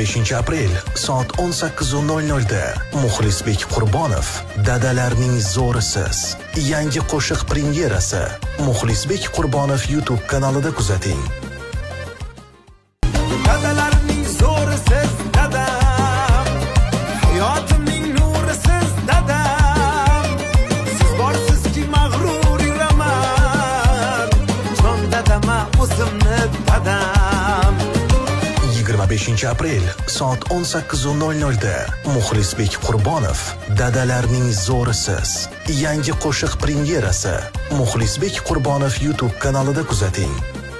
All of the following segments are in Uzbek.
25-aprel soat 18:00 da Muxlisbek Qurbonov Dadalarning zo'risiz yangi qo'shiq premyerasi Muxlisbek Qurbonov YouTube kanalida kuzating. Dadalarning zo'risiz dadam, hayotimning nurisiz dadam, siz borsizki mag'rur yuraman, jon dadama o'zimni dadam. 25-aprel soat 18:00 da Muxlisbek Qurbonov Dadalarning zo'risiz yangi qo'shiq premyerasi Muxlisbek Qurbonov YouTube kanalida kuzating.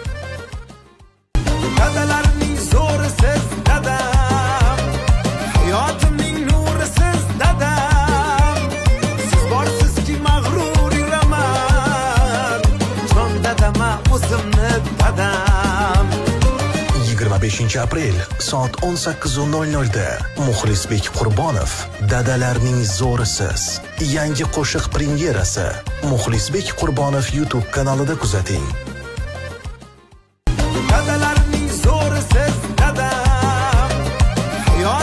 Dadalarning zo'risiz dadam, hayotimning nurisiz dadam, siz borsizki mag'rur yuraman, jon dadama o'zimni dadam. 25-aprel soat 18:00 da Muxlisbek Qurbonov Dadalarning zo'risiz yangi qo'shiq premyerasi Muxlisbek Qurbonov YouTube kanalida kuzating.